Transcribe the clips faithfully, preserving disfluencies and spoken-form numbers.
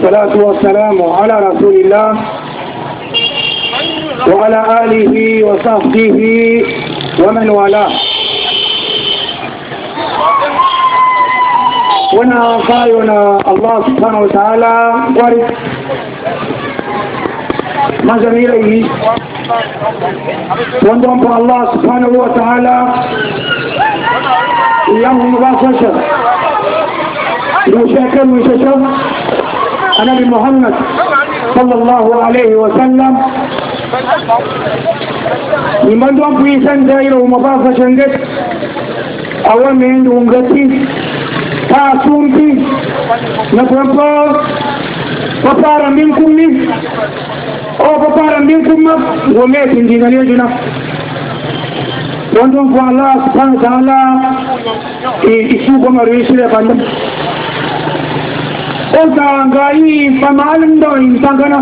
والصلاة والسلام على رسول الله وعلى آله وصحبه ومن والاه. ونا قاينا الله سبحانه وتعالى ورد ما جميله وندم الله سبحانه وتعالى يوم مباشر وشاكر وششر النبي محمد صلى الله عليه وسلم لمن دون بيسان دائره مباشر أولا ونغتي تاسونتي نفرقا وفارا منكم أو ففارا منكم وميت دينا ليجنا وانتم فالله سبحانه وتعالى يشوف مريش لفندم وتعالى فمعلم دوين تنقنا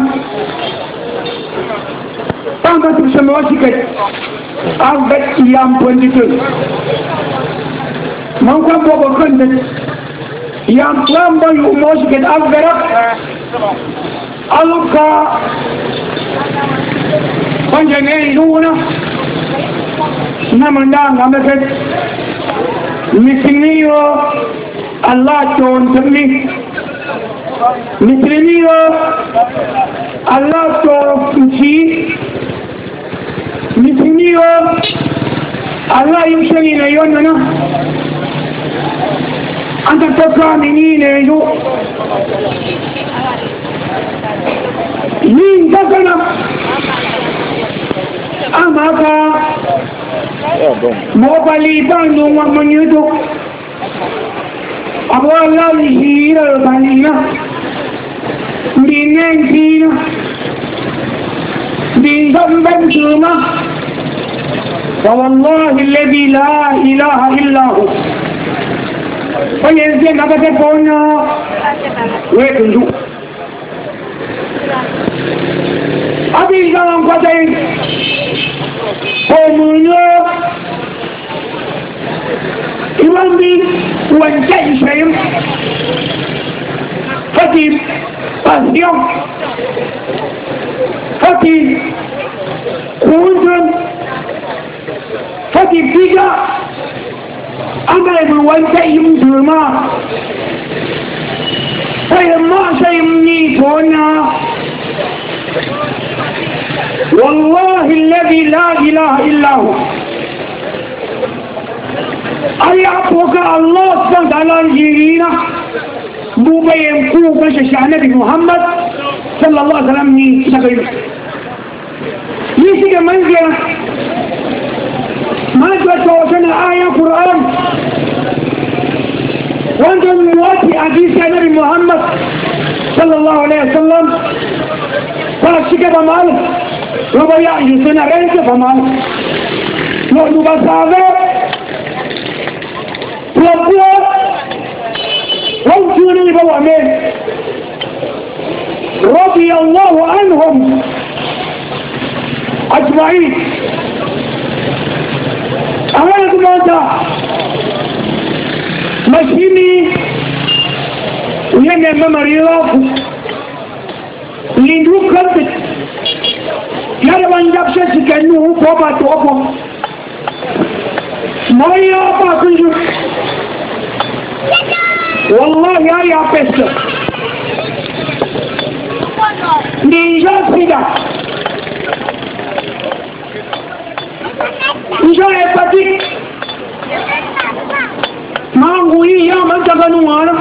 تنقنا تبسموشكت أغبت إيام بوندتون من كان بابا كندت يام كلام بيو موشكت أغبرك ألقى فنجنين لونا نمن دان غمسد مثلنيو الله تون تمي مثلنيو الله تون تشي مثلنيو الله يمشي يوننا أنت تكامنين يو مين تكنا أماك موبالي بانو ومن يدو أبو الله يهير البانينا بينين فينا بينهم جرما فوالله الذي لا إله إلا هو فينزل نبت فونا ويكنجو أبي زمان قدين قومنا إمام بي وانجي شيء فتيب أسيام فتيب كونتم فتيب بيجا أما يبقى وانجي يمزرما فيما شيء نيتونا والله الذي لا إله إلا هو أي أبوك الله سبحانه وتعالى الجيرين بوبين كوكا ششعنة محمد صلى الله عليه وسلم سبيل يسيك منزل ما توسنا آية قرآن وانتم مواتي حديث النبي محمد صلى الله عليه وسلم فاشك بماله ربيع يسنا ريك بماله نحن بسابه وقوة وانتوني بوامين رضي الله عنهم أجمعين أولكم أنت مشيني وينما ممريراك لندو كبت يروان جابشة سكنوه فوبا توبا ما يابا كنجو والله يا يا بس نيجا سيدا نيجا ابتدي ما هو يا من تغنوانا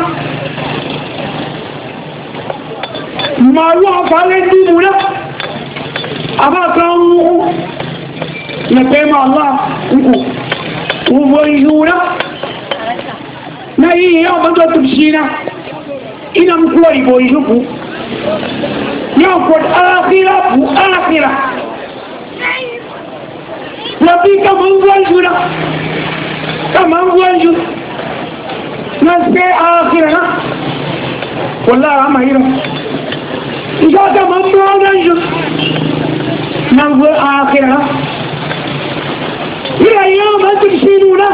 ما هو فالدي مولا أبا كانوا نبيما الله وفيجونا ما هي يوم أنت تبشينا إنا مكواري بويجوكو يوم قد آخرة وآخرة نبيك من فيجونا كمان فيجونا نسبة آخرة والله رحمة هيرا إذا كمان فيجونا ننظر آخرة إلى يوم أن تبشينونا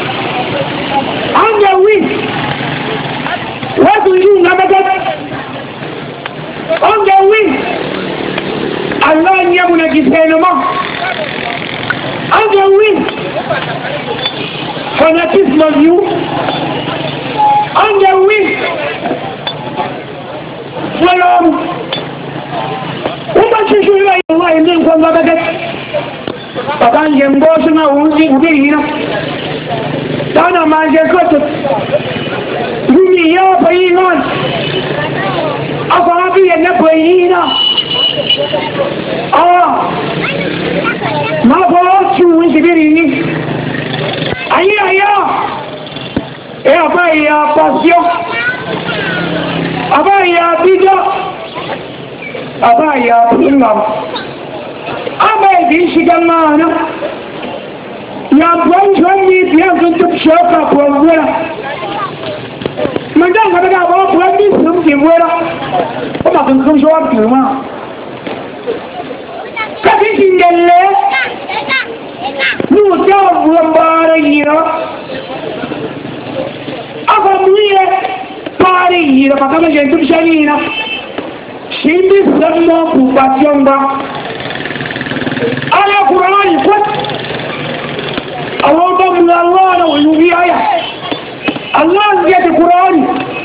عن يوين وتجون نبتت fanatisme of you, under which from uma chuchuwa Allah indin kwa bagat pakan jembo suna uzi ubirina dana manje koto duni ya fayinon afabi ya nafayina ah ma bo chu uzibirini ayi aya e abai ya passion abai ya bido abai ya ingam abai di shigamana ya bonjoni dia untuk shoka pwera mandanga daga ba pwandi sumti pwera kuma kan kun showa kuma kati singelle nu ta buambara yira aba muye pare yira pakama jentu shanina shindi sammo kupatyomba ala qur'ani kwat awaba min Allah na wayubi aya Allah ya ta qur'ani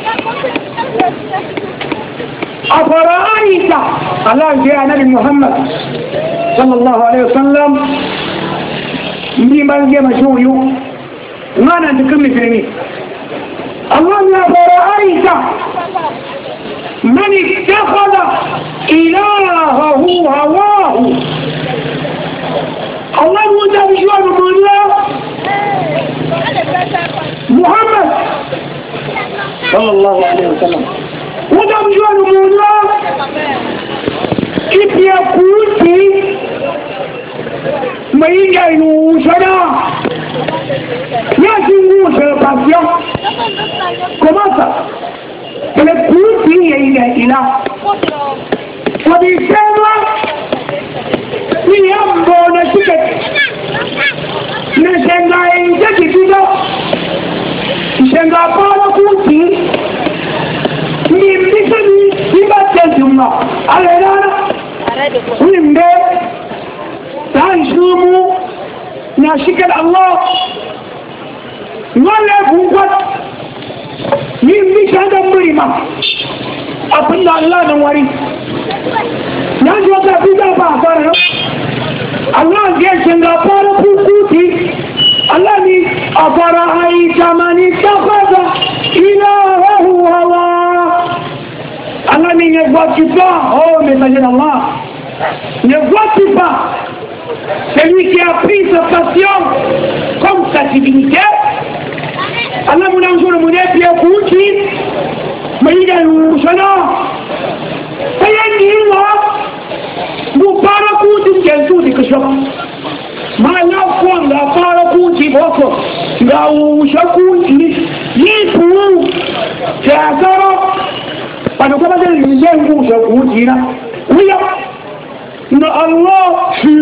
afaraita Allah ya nabi Muhammad sallallahu alaihi wasallam ndi bange mashuyu ngana ndikumi firmi Allah ya afaraita من اتخذ إلهه هواه الله مدبجوان بالله محمد صلى الله عليه وسلم مدبجوان بالله كيف يقول ما يجي يوشنا يجي يوشنا باسيا كماسا le punti ila ila wabisema ni ambo na shike na shenga inje kidogo shenga para punti ni mbisani ibate jumla alena nimbe tanshumu na shike Allah wala bungat yin bishadan murima abin da Allah nan wari na ji wata fi zafa a fara Allah zai shiga fara kukuti Allah ni a fara haita mani ta fata ina rahu hawa Allah ni ne gwati ba oh message Allah ne gwati ba celui qui a pris sa passion comme sa divinité Allah munanzuru munepi ya kuchi maida yushana sayani ila mupara kuti mjentuti kishoka maana kwanga para kuti boko nga ushakuti yipu chakaro panokaba dele yengu ushakuti na uya na Allah shi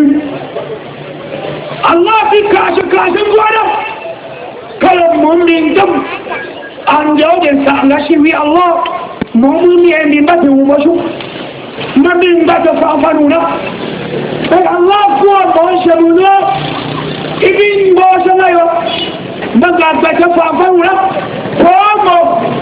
Allah fi kasha kasha gwada kalau mumin dum anjau dan sangashi wi Allah mumin yang dimbat umashu mumin bat fa'fanuna dan Allah kuat boshanuna ibin boshanayo bagat bat fa'fanuna como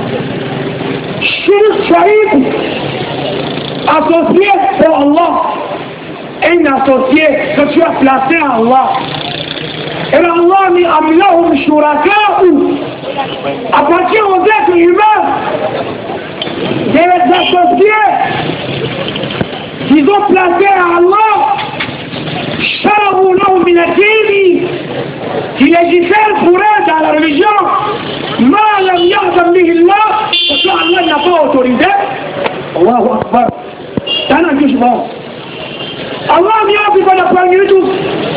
shirk sharif associé pour Allah un associé que tu as placé à Allah. Et Allah ni amlahum shuraka'u appartient aux êtres humains des associés qu'ils ont placés à Allah sharabu lahu min ad-din qui légifèrent pour eux dans la religion ma lam ya'zam bihi Allah parce que Allah n'a pas autorisé. Allahu Akbar. C'est un jugement. Allah vient puis on apprend YouTube.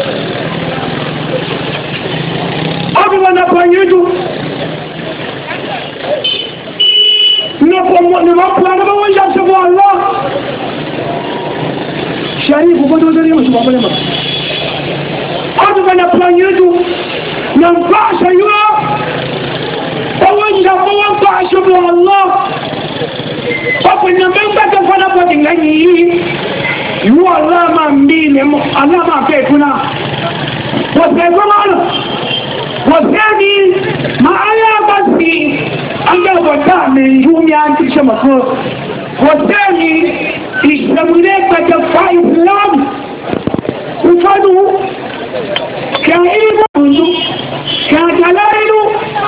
On apprend YouTube. Ne m'apprends pas, je vois Allah. Sharif, vous pouvez donner, je ne sais pas. On apprend YouTube. Non pas, je vois Allah. Papa, il n'y a même pas de fois pour gagner. You Allah m'a mis, Allah m'a fait pour là. Parce que comment والثاني معايا بسي أنجل وطامي يومي أنت شمكو والثاني يشتملك بجفاء إسلام وفادو كائب كدلائل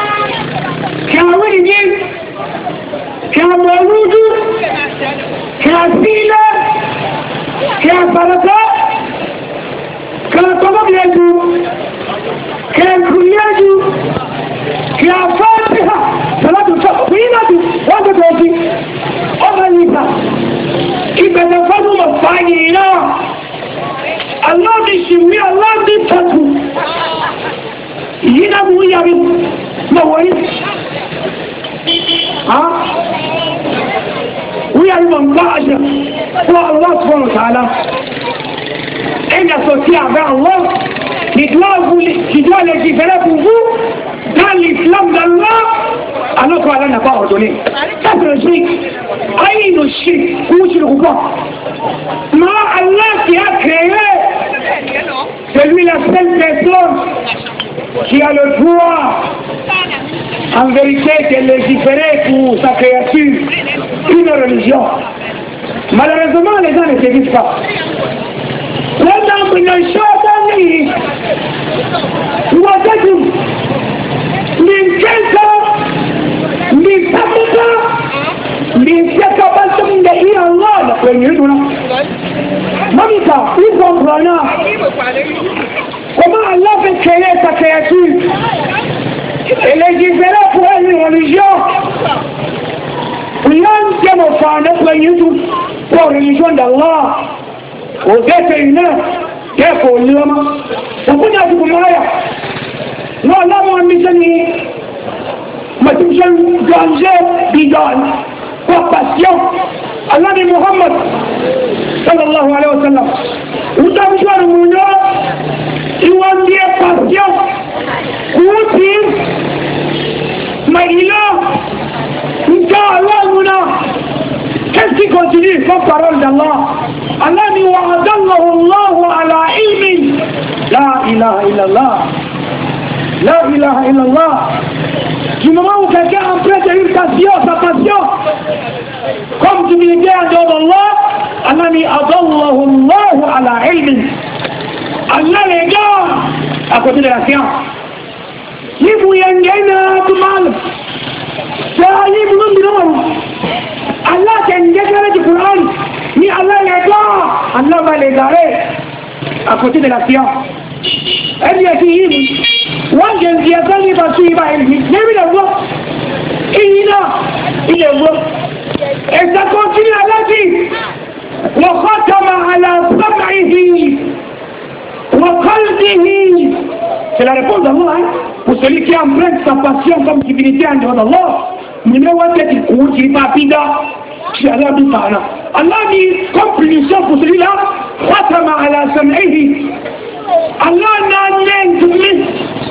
كوينين كمولود كسيلة كفرقة كطبقية كالكلية كفاتحة صلاة الفقيمة وقتوكي أغلقة إذا تفضل مفاجئنا الله بشوي الله بفتو هنا مو يابي موين ها ويا من بعد هو الله سبحانه وتعالى أين أستطيع الله لتلاقوا تجاه الجبال بوجود dans l'islam d'Allah alors qu'on n'a pas ordonné ça c'est le shirk aïe le shirk où tu le vois mais Allah qui a créé c'est lui la seule personne qui a le droit en vérité de légiférer pour sa créature une religion. Malheureusement les gens ne se disent pas من كذا من سبقة من سكبة من دهية الله لكن يدونا ممكا يفهم رانا وما الله في الكيات كياتي الذي فلا فوق الرجال ويان كما فعنا لكن يدونا فوق الرجال الله وذات الناس يقول لما وكنا أتكم معايا لا لا مهمتني ما تمشي جانجة بيجان وباسيون النبي محمد صلى الله عليه وسلم وتمشي المنى يوان دي باسيون كوتي ما إله إن شاء الله المنى qu'est-ce qui continue comme parole d'Allah Allah ni wa'adallahu Allah ala ilmin la ilaha illallah la ilaha illallah du moment où quelqu'un emprunte une passion sa passion comme d'humilité en dehors d'Allah Allah ni adallahu Allah ala ilmin Allah les gars à côté de la science si vous y avez tout mal ça y est vous nous Allah qui a une déclaration du Coran, ni Allah les gars, Allah va les arrêter à côté de la science. Elle dit à qui il moi je ne dis pas qu'il va suivre elle dit, mais il le voit. Il est là, il le voit. Et ça continue à la vie. وختم على سمعه وقلبه. C'est la réponse d'Allah hein, pour celui qui emprunte sa passion comme divinité en dehors d'Allah. Numéro un, c'est qu'il ne va pas c'est Allah dit par là. Allah dit, comme punition pour celui-là, Khatama ala sam'ihi. Allah n'a rien de plus.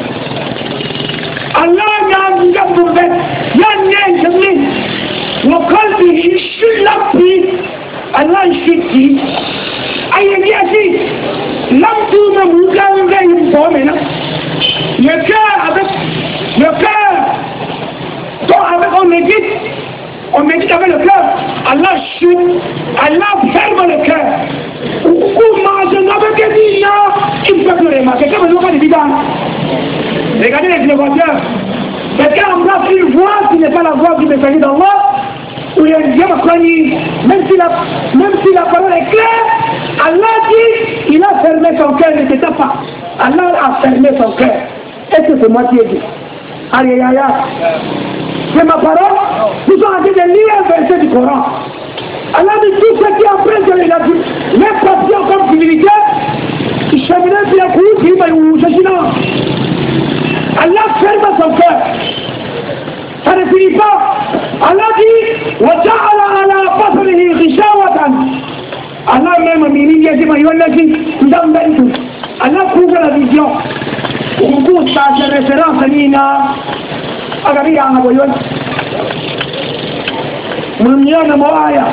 Allah n'a rien de plus. Il n'y a rien de plus. Wa qalbihi, je l'appuie. Allah, je dis. Aïe, bien dit, l'homme tout me mouga, une fois maintenant. Le cœur avec, le cœur, donc avec, on médite. On médite avec le cœur, Allah chute, Allah ferme le cœur. Comment je n'avais que dit là, il faut que le remarque. Quelqu'un me dit pas de regardez les innovateurs. Quelqu'un embrasse une voix qui n'est pas la voix du messager d'Allah, où il y a une diable chronique, même si la, même si la parole est claire, Allah dit, il a fermé son cœur, il ne t'éteint pas. Allah a fermé son cœur. Est-ce que c'est moi qui ai dit? Aïe aïe aïe. C'est ma parole. Nous sommes en train de lire un verset du Coran. Allah dit tout ce qui après de la vie, les passions comme divinité, ils cheminaient bien court, ils m'ont dit Allah ferme son cœur. Ça ne finit pas. Allah dit وَجَعَلَ عَلَى بَصَرِهِ غِشَاوَةً. Allah même a mis une ligne, il a dit, nous avons dit tout. Allah couvre la vision. On couvre sa référence à Nina. Agari yang apa yon? Menurutnya nama ayat.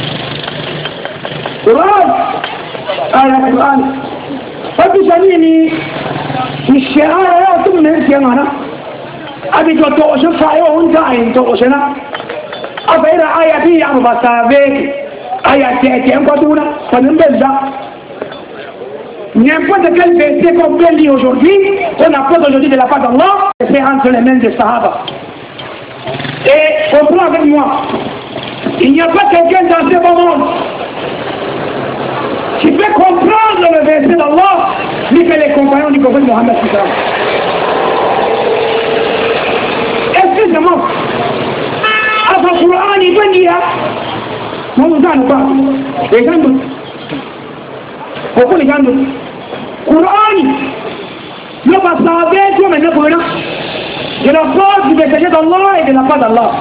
Quran, ayat Quran. Tapi sini ni, ni syiar ayat tu tout même qui est là. Avec le temps, je fais un gain, to osena. Avec la ayati, ya va savoir. Ayati, ayati, encore tout là. Ça ne me ça. N'importe quel verset qu'on peut lire aujourd'hui, qu'on apporte aujourd'hui de la part d'Allah, c'est entre les mains des Sahaba. Et comprends avec moi, il n'y a pas quelqu'un dans ce monde qui peut comprendre le verset d'Allah, ni que les compagnons du prophète Mohammed. Excusez-moi, à ce Coran, il peut dire, on nous en pas, les gens nous, pourquoi les gens nous, Coran, ne va savoir que maintenant pour de la part du messager d'Allah et de la part d'Allah.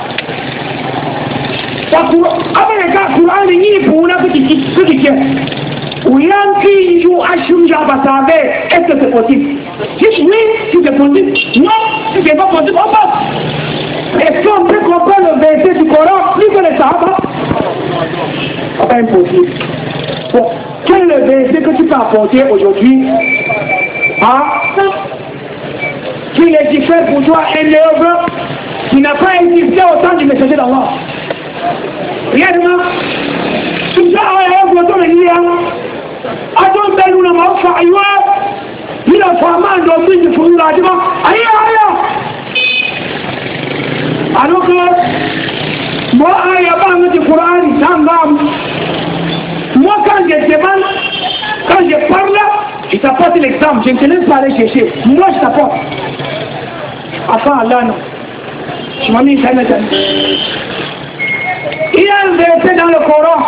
Avec les gars, Coran, il y a pour une petite question. Oui, qui joue à Chumja Basabe, est-ce que c'est possible? Si oui, si c'est possible. Non, si c'est pas possible, on passe. Est-ce qu'on peut comprendre le verset du Coran plus que les Sahaba? C'est impossible. Bon, quel est le verset que tu peux apporter aujourd'hui? Hein? Qui est diffère pour toi un œuvre qui n'a pas existé au temps du messager d'Allah? Rien de mal. Tu as un œuvre dans le lien. Adon belu na mafa aywa ila fama ndo binti furura adima aya aya alors que moi aya ba du Coran tangam moi quand je demande quand je parle je t'apporte l'exemple je ne te laisse pas aller chercher moi je t'apporte enfin Allah non je m'en mis ça maintenant il y a un verset dans le Coran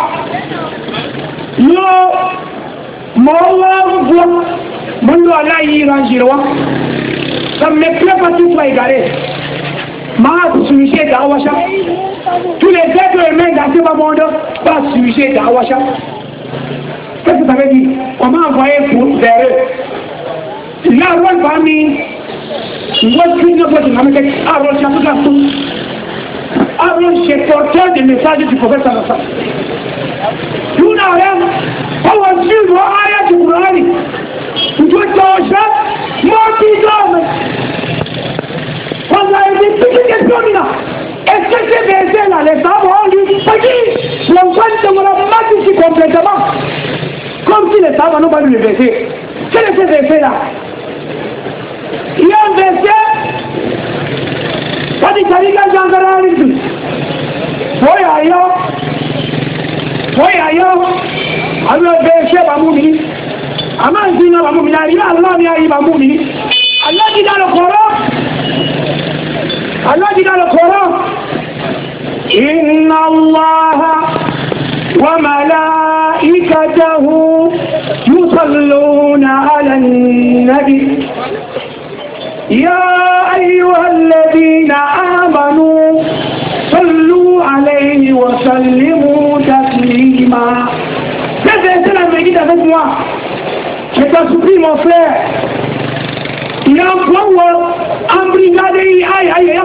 non Mawar voit, mon doigt là y rangiroa. Ça me plaît pas tout soit égaré. Ma sujet d'Awasha. Tous les êtres humains dans ce monde, pas sujet d'Awasha. Qu'est-ce que ça veut dire? On m'a envoyé pour vers eux. Là, on va mis. Moi, je suis de votre nom, c'est Aaron Chapougastou. Aaron, c'est porteur du message du prophète Sallallahu. Tout n'a rien. On va suivre l'ayat du Coran. Vous doit changer mon bidon. On a une petite question là. Est-ce que ces versets-là, les femmes ont lu? Pas dit. L'enfant de mon amant ici complètement. Comme si les femmes n'ont pas lu le verset. Quel est ce verset-là? Il y a un verset. Pas dit Kariga Jangarani. Oui, ailleurs. Oui, ailleurs. Alors, verset Bamoumi, Aman Zina Bamoumi, Allah n'y arrive Bamoumi. Allah dit dans le Coran, Allah dit dans le Coran, Inna Allah wa malaikatahu yusalluna ala nabi. Ya ayyuhalladhina amanu sallu alayhi wa sallimu taslima. C'est la médite avec moi. Je t'en supplie, mon frère. Il y a un point où un brigade aïe aïe aïe.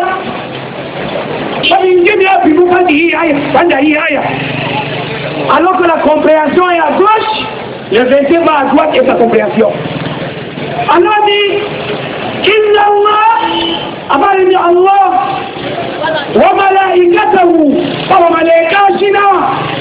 Alors que la compréhension est à gauche, le verset va à droite et sa compréhension. Allah dit Inna Allah, Allah dit Allah, wa malaikatahu, wa malaikashina.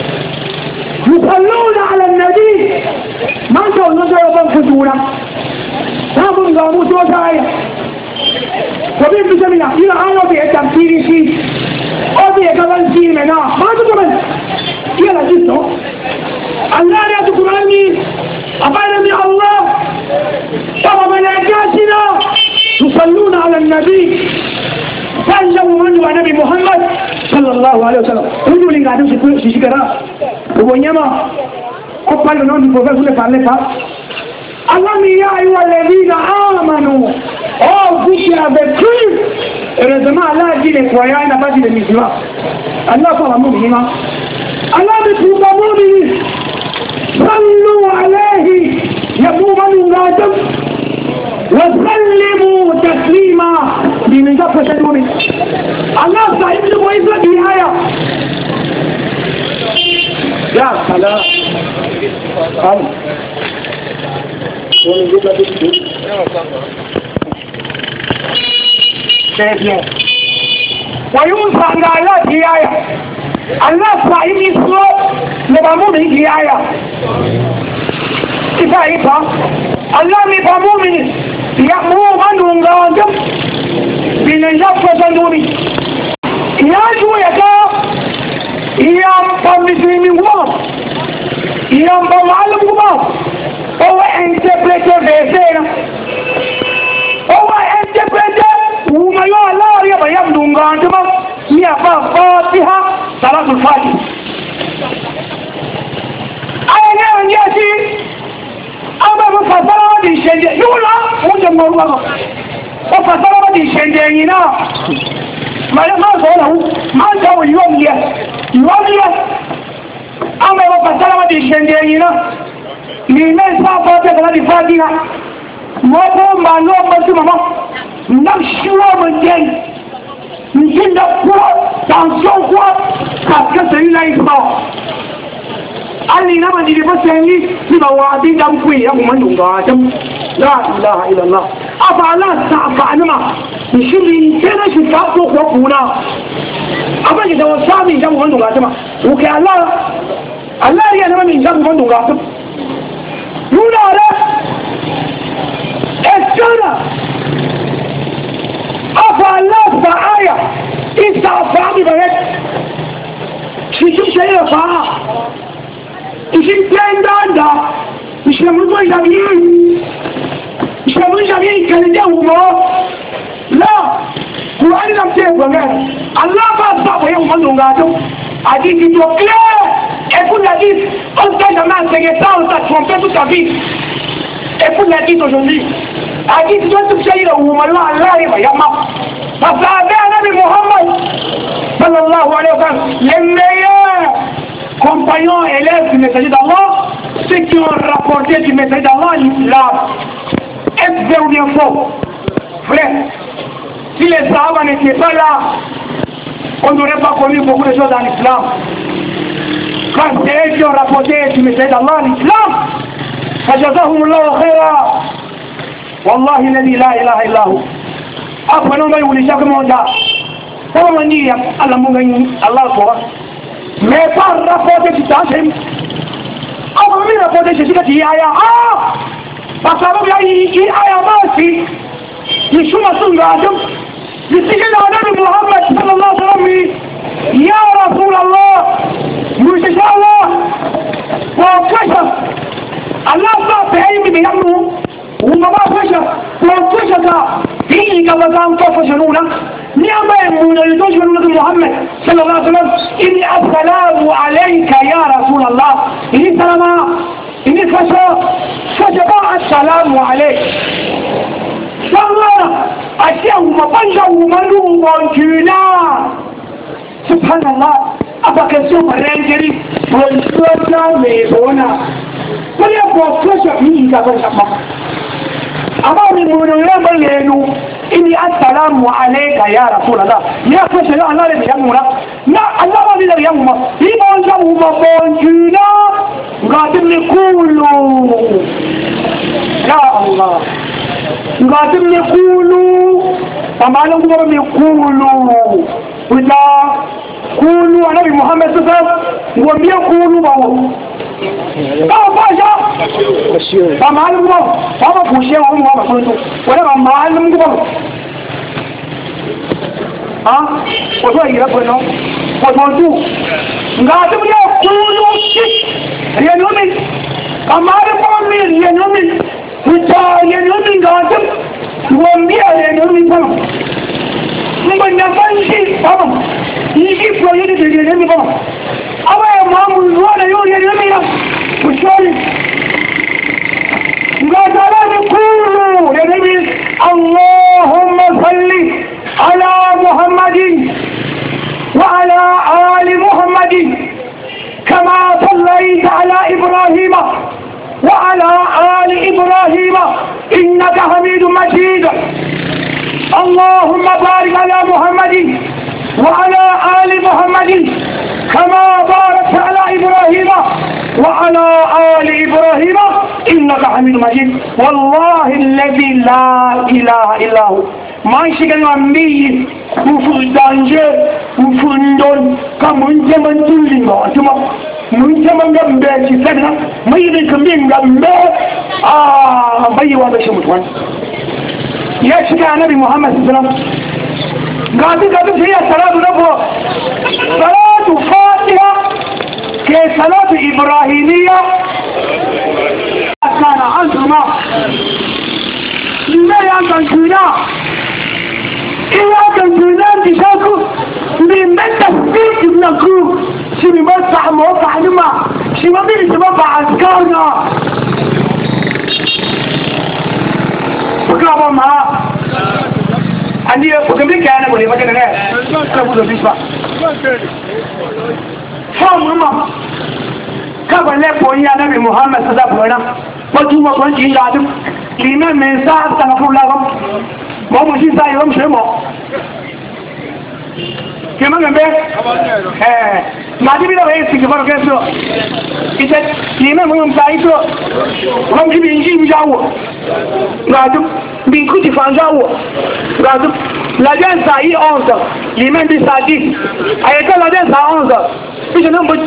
يصلون على النبي ما شاء الله جاءوا بنفذونا تابون قاموا توسعي وبين بجميع إلى آية وبيع تمثيري شيء وبيع قبل شيء منا ما تقبل يلا جسو الله لا تقول عني أفعلني الله وملائكاتنا يصلون على النبي صلوا من ونبي محمد صلى الله عليه وسلم رجل اللي قاعدين في شكرا وبنيما قبل نون دي بوفا سولé parler pas Allah ya ayyuha alladhina amanu oh vous qui avez cru heureusement Allah dit les croyants il n'a pas dit les musulmans Allah parle à musulmans Allah dit pour les musulmans sallu alayhi yaqumu ngadam wa sallimu taslima بنجا فشل مومن الله صاحب الموعظة دي آية يا سلام قال shehe wayunsa ngala tiaya Allah sahibi so ne ba mu mi tiaya ifa ifa Allah mi ba mu mi ya mu manunga ngam bin yafa zanuri ya ju ya ka ya pamizini wa ya ba malam wa o interpreter vezena o interpreter uma yo Allah ya ba yam dunga nduma ya ba fatiha salatul fatih aya ne yati aba ba fasara di shende yula unja ngorwa o fasara di shende yina mala ma so la ma ta wo yo miya yo miya aba ba fasara di shende yina ni ne sa fatiha salatul fatiha mo ko ma no ba tu mama nam shuwa mun dai ni da ko tension ko parce que c'est là il faut ali na mandi ba seni ni ba wa di dam kui ya mun dunga jam la ilaha illallah afa la sa fa anama ni shiri tena shi ka ko ko kuna aba ji da wasabi jam mun dunga jama o ke allah allah ya na min jam mun dunga jam nuna ra estana afa la fa aya isa fa bi ba shi shi shi ya fa isin tendanda ishamuzo jamii ishamuzo jamii kalenda humo la Qur'an na mtego ngani Allah ba ba ya umanunga to hadithi to clear et pour la dire on t'a jamais intéressant on t'a trompé toute ta vie et pour la dire aujourd'hui hadithi to tukshai la humo Allah Allah ya ma fasabe nabi Muhammad sallallahu alayhi wa sallam les meilleurs compagnons élèves du messager d'Allah, ceux qui ont rapporté du messager d'Allah l'islam. Est-ce vrai ou bien faux? Frère, si les Sahaba n'étaient pas là, on n'aurait pas connu beaucoup de choses dans l'islam. Quand c'est eux qui ont rapporté du messager d'Allah l'islam, فجزاهم الله خيرا والله الذي لا إله إلا هو. Apprenons à vous chaque monde. Comment dire Allah Mungaï Allah Torah. Mais pas rapporter du tâche. Avant de rapporter ceci que tu as ah parce que il y a aussi il show ma songa adam il dit que le Muhammad sallallahu alaihi wasallam ya rasul Allah musa Allah wa kasha Allah ba faimi bi yamu وما فشل وفشل فيه كما كان فشلونا نعم من يدوش من محمد صلى الله عليه وسلم إني السلام عليك يا رسول الله إني سلام إني فشل فشبع السلام عليك والله أشياء مبنجة ومنو وانجولا سبحان الله أبا كسو مرنجري والسوطة ميزونا وليبقى فشل فيه كما كان أما من منوية بلينو إني السلام عليك يا رسول الله يا فشل الله لم يمونا لا الله ما لم يمونا إيمان جمه مبانجونا قادم نقولوا يا الله قادم نقولوا فما لهم يقولوا وإذا قولوا نبي محمد صلى الله عليه وسلم وم يقولوا بهم اه باشا فمعلم قبر فما فوشيه وهم وما فلتوا ولا معلم قبر ها وشو يربنا وتوجو قادم يقولوا شيء ينومي فمعلم قبر ينومي وتا ينومي قادم ومبيع ينومي فما من نفنشي فما يجي فلوية ينومي فما أما يا مامو الوانا يقول يا يمينا وشوي قال لا نقولوا يا نبي اللهم صل على محمد وعلى آل محمد كما صليت على إبراهيم وعلى آل إبراهيم إنك حميد مجيد اللهم بارك على محمد وعلى آل محمد كما باركت على إبراهيم وعلى آل إبراهيم إنك حميد مجيد والله الذي لا إله إلا هو maisha kan ambi ufu danje ufu ndon kamun jaman tulingo tuma mun jaman gambe ci sana mai da kamin gambe ah bai wa da shi mutuwan ya shiga annabi Muhammad sallallahu alaihi wasallam gadi gadi sai ya salatu nabo salatu fatiha ke salatu ibrahimiyya kana azuma ina ya gantuna ina gantuna dishaku bi mata fi naku shi bi masa mo fahima shi ma bi shi ba azkarna Bukan ma, andi aku kembali ke anak boleh macam mana? Saya buat biswa. Faham mama? Kapan lepas ni Nabi Muhammad sallallahu alaihi wasallam, waktu waktu ini ada lima mensah tentang pulau. Mau mesti saya orang semua. Kemana gambar? Eh, nanti bila bayar sikit baru kesok. Kita lima mensah itu, orang kita ingin jauh. Gadu, binku di fanjawo. Gadu, lajan sahi onze, lima di sadi. Ayat lajan sah onze. Bisa nombor.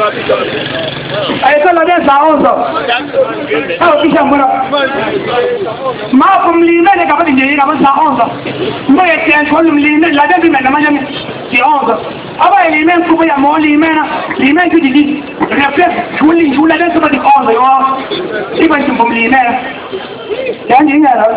Ayat lajan sah onze. Tahu bisa mana? Maaf lima ni kapan jadi kapan sah onze. Mereka yang kalau lima lajan di mana macam di onze. Apa lima kubu yang mau lima na lima itu jadi. Refleks, shuli shuli lajan seperti onze. Ibu itu lima. Jangan ingat lah.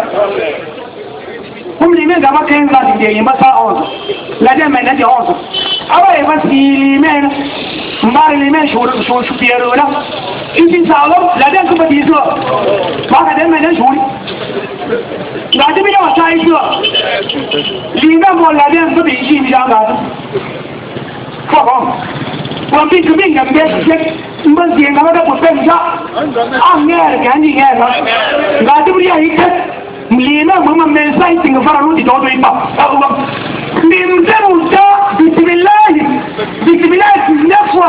Hum lima gambar kain lagi dia yang besar orang. Lagi mana dia orang. Apa yang masih lima, mbar lima shur shur shupir orang. Ini sahaja lagi aku beri itu. Maka dia mana shur. Lagi bila macam itu. Lima mau lagi aku beri ini jangan. Faham? Waktu itu ni gambar mesti gambar ada pusing tak? Angger kan ni kan? Lagi beri itu. Lima mama mensai tinggal farang di dodo ipa. Allah. Limta muda bismillah. Bismillah nafwa.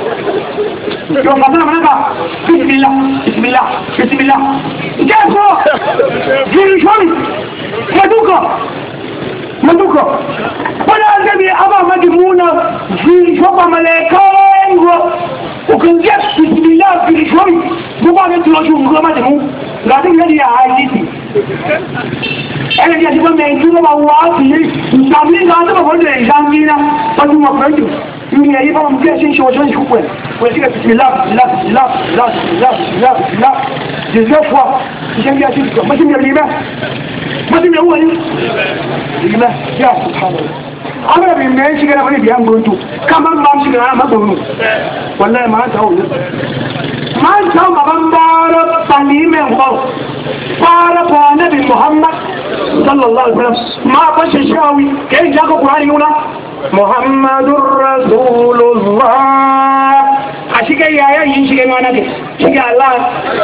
Yo mana mana ka? Bismillah. Bismillah. Bismillah. Jago. Jiri Maduka. Maduka. Pada jadi apa majmuna jiri shoba malaikat ngo. Ukun dia bismillah jiri shobi. Bukan itu lagi ngo majmu. Lagi jadi ayat. Ẹni tí a ti gbọ́ mẹ́ ìjú lọ́wọ́ wá sí ìtàbí ìgbàtí ọ̀pọ̀ ilẹ̀ ìṣàmìnà pẹ̀lú wọn pẹ̀lú ní ẹ̀yí bá wọn bí ẹ̀ ṣe ń ṣe ọjọ́ ìṣúpọ̀ ẹ̀ pẹ̀lú sí ẹ̀sì láti láti láti láti láti láti láti jẹ́sẹ̀ fún iṣẹ́ bí a ṣe ìṣọ́ mọ́sí mẹ́rin mẹ́ mọ́sí mẹ́rin wọ́n ní ìgbẹ́ bí a sùpàdọ̀ agbẹ́bí mẹ́rin ṣe gẹ́gẹ́ bí i àgbòntò ká máa ń bá ṣe gẹ́gẹ́ àmàgbòrò wọ́n lẹ́ẹ̀ máa ń tàwọn máa ń tàwọn bàbá ń bá rọ́ pàlì mẹ́wọ́ fara kwa nabi Muhammad sallallahu alaihi wasallam ma ba shi shawi kai ja ko Qur'ani yuna Muhammadur Rasulullah ashike yaya yin shi ma nabi shi Allah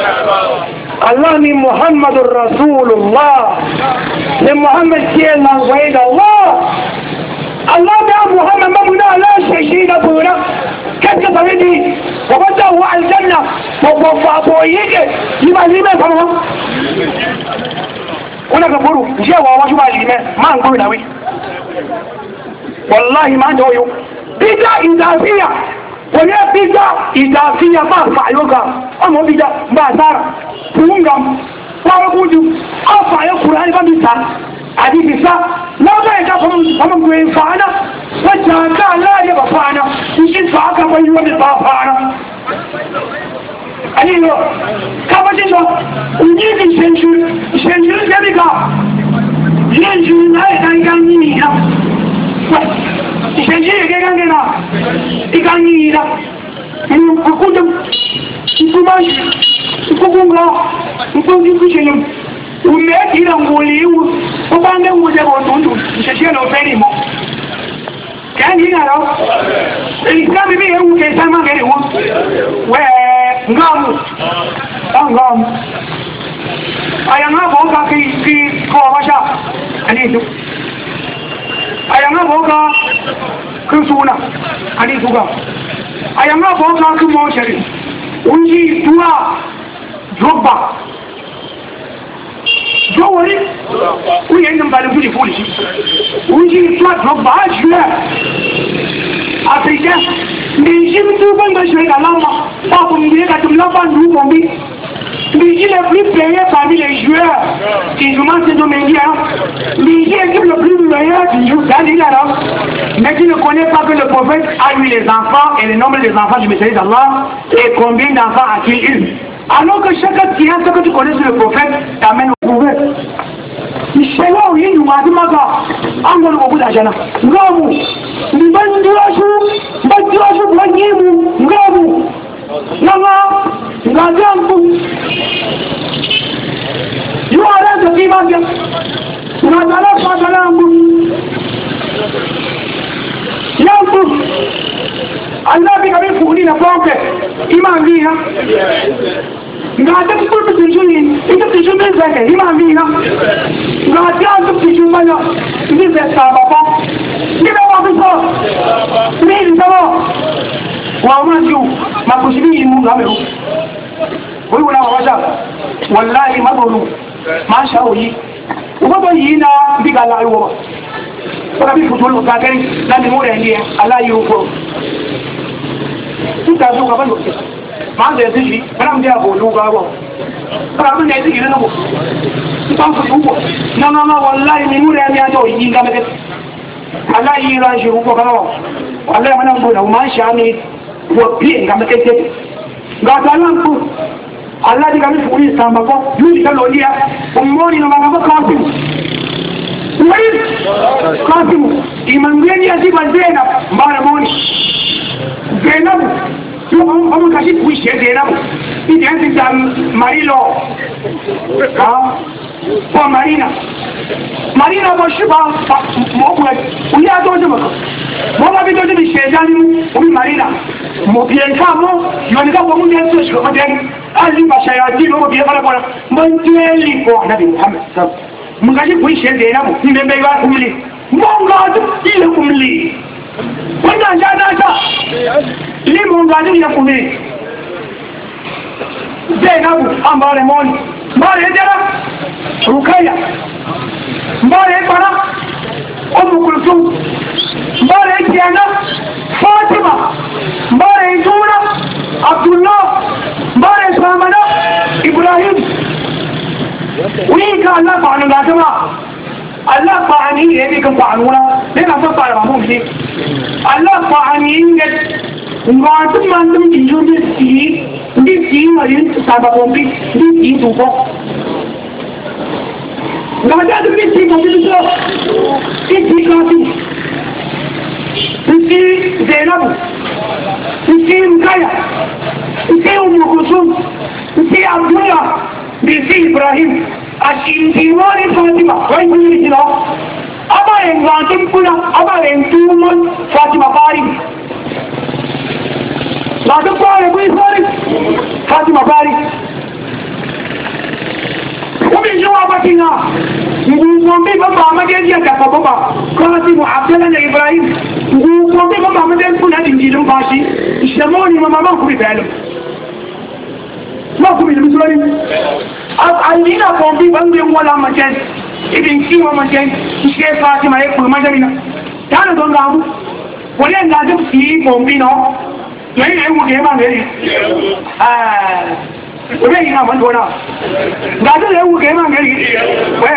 Allah ni Muhammadur Rasulullah ne Muhammad ke na wai da Allah Allah da Muhammad mamuna la shi da bura kace tawidi wa bada wa aljanna wa fa boyike yiba lime famo kuna ka buru je wa wa juba lime ma ngoro dawe wallahi ma joyo bida idafia wala bida idafia ba fa yoga amo bida ba sara punga wa kuju afa ya Qur'ani ba bisa adi bisa na ga ka kuma kuma gwe fana wacce ka Allah ya ba fana shi fa ka bai wani ba fana Aliyo, kama jicho, unyiki shenju, shenju jebika, shenju nae kanganyi ya, shenju yeke kangena, ikanyi ya, ukudu, ikumaji, ikukunga, ukukungi kushenyu, umeki ila nguliu, upande uje botundu, sheshia na upeni mo. Kanyi nga lo, iskami mi ya uke sama kere u, we, ngamu, ngamu, ayanga boga ki ki ko washa, ani itu, ayanga boga kusuna, ani suga, ayanga boga kumocheri, unji dua, jobba, wani ku yayin nan ba da kudi fuli wuji to to ba shi Afrika ni ji mutu ban ba shi da lama ba ku mi ga tum lama du ko bi ni ji le plus payé parmi les joueurs qui jouent ce domaine là ni ji équipe le plus meilleur qui joue dans l'Iran mais qui ne connaît pas que le prophète a eu les enfants et le nombre des enfants du messager d'Allah et combien d'enfants a-t-il eu. Alors que chacun tient ce que tu connais sur le prophète t'amène au prophète. Michelo yi ni wadi maka an gano ko da jana ngamu ni ban duwasu ban duwasu ban yimu ngamu nanga ngajambu you are the people ngajala fadalambu yambu Allah bi kabi funi na pompe imani ha ngada kutu tujuni ita tujuni zake imani ha ngada kutu tujuni ni zaka baba ni ba wa biso ni ndawo wa manju makushini mu ngameru wewe una wacha wallahi magolu masha oyi ugobo yina bigala yo kwa bi futulu kakari na ni mure ndiye ala yuko tutazo kwa bando manze zishi kana mdia bolu gabo kana mdia zishi na ko tutamfu yuko na na wallahi ni mure ndiye ato yinga meke ala yira shi uko kana wallahi mana mbona umasha ni wo pie ngameke tete ngatalangu Allah di kami furi sama ko yuri kalo dia umoni na mga kasim wait kasim imangeni aziba zena mara moni Zainab yo am kashi kuishe Zainab ide anti ta Marilo ha ko Marina Marina bo shiba mo ko uya doje mako mo ba bi doje bi shejani umi Marina mo bien kamo yoni ka mo mun yeso shi ko den ali bashayati mo bien kala kala mon tieli ko nabi Muhammad sab mun gaji kuishe Zainab ni membe ba kumli mo ngadu ile kumli wanda jana ta limu ngani ya kumi Zainab ambare mon mbare jara Rukaya mbare para Umm Kulthum mbare Diana Fatima mbare Zura Abdullah mbare Samana Ibrahim wika Allah ba'anu gatama Allah ba'ani yebi kan ba'anuna dena fa para mu shi Allah ba'ani nget ngatu mandum dijudi si di si marin sabab bombi di di tuko ngada tu di si bombi tu di si kasi di si Zainab di si Mkaya di si Umm Kulthum di si Abdullah di si Ibrahim asin diwani Fatima wai kuni jino aba en ngatu pula aba en tumun Fatima bari Lado pare kui sori Fatima bari Umi jua batina Ngumbi baba amade dia kata baba Qasim Abdullah na Ibrahim Ngumbi baba amade kuna dinjilum bashi Shamoni mama mama kubi belo Ma kubi misori Ab alina kombi bangi wala majen Ibn kiwa majen She Fatima e kuma jamina Tano donga amu Wale ngadu si kombi no Yai ewu ke ma ngeri ah obe ina man bona ngadu ewu ke ma ngeri we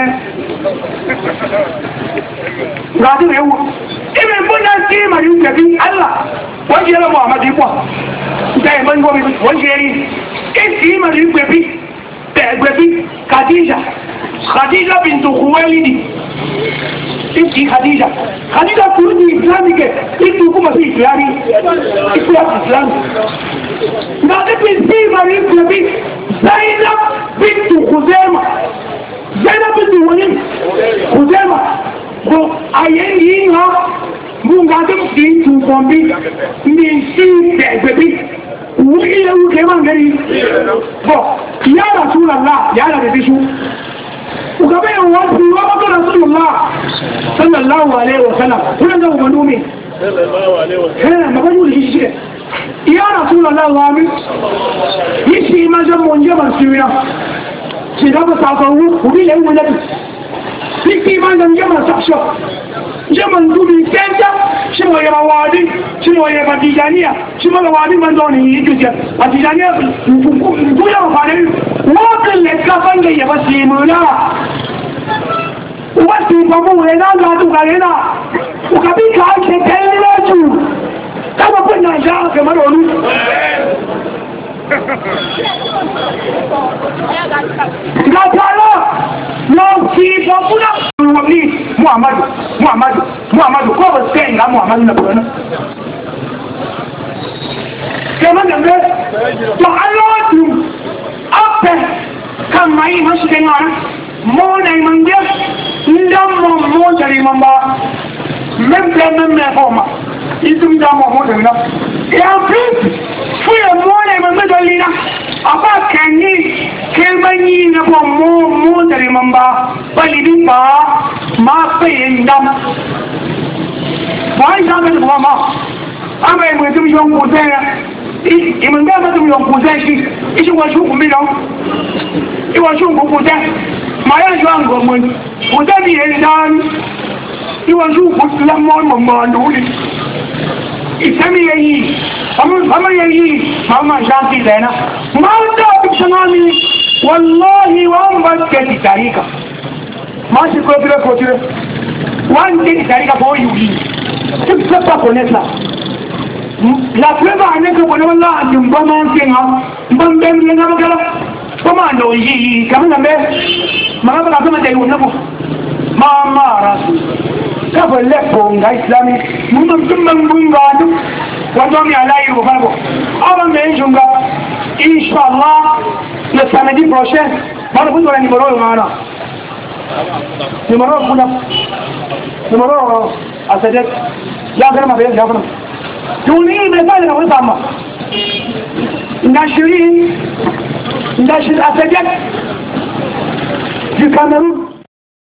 ngadu ewu ibe bona ti ma yu ke bi Allah waje la Muhammad ko dai man go bi waje ri e ti ma yu ke bi te ke bi Khadija Khadija bint Khuwailid Inti Khadija Khadija kurdi islamike itu kuma si islami islam islam ngade binti mari nabi Zainab bint Khuzaima Zainab bint Walid Khuzaima ko ayeyi ha mungade bintu kombi ni si tebebi wile uke mangari bo ya Rasulullah ya Nabi shu ukabe watu wa Rasulullah sallallahu alaihi wasallam kuna umanumi sallallahu alaihi wasallam eh mabajuli hishi ya Rasulullah wami hishi majamu njema siwia 其他的啥个我我们人为了你地方人这么少少这么多的现象是我要挖的是我要把地下呢是我要挖的蛮多呢就是把地下呢不不不要发的我跟那个分的也不是么啦我是不不会让他做个人啦我可比看见天了住他们不能讲什么道理那他了老七说不让我你穆罕默德穆罕默德穆罕默德过不是应该穆罕默德那不能怎么讲呢马拉住阿贝看买一门是怎样摸来门的你让摸摸这里门吧没没没没好嘛一种叫摸摸这里呢要不不要摸来门这里呢apa kan ni kelmani na po mo mo dari mamba palibing pa ma pendam why sa men mo ma amai mo tum yong ku sai i i men ga tum yong ku sai shi i shi wa shu ku mi dong i wa shu ku ku sai ma ya yuan go mo ku sai ni yin dan i wa shu ku la mo mo ma nu ni i sami yi हम हम यही हम शांति रहना मानता बिछनामी वल्लाही वम बस के तारीख मां से को फिर को फिर वन के तारीख को युगी सब सब का कोने सा la prueba ane ko bono la ndumba man ke nga mbambe mlinga magala komando yi kamana me mama ba kama dai wona ko mama rasul ka bo le ko nga islami mumam tumman bunga du wato mi alai ko farko aba me junga inshallah le samedi prochain bana kun wala numero mana numero kuna numero asadet ya garma be ya garma tuni me sai na wata ma ndashiri ndashiri asadet du Cameroun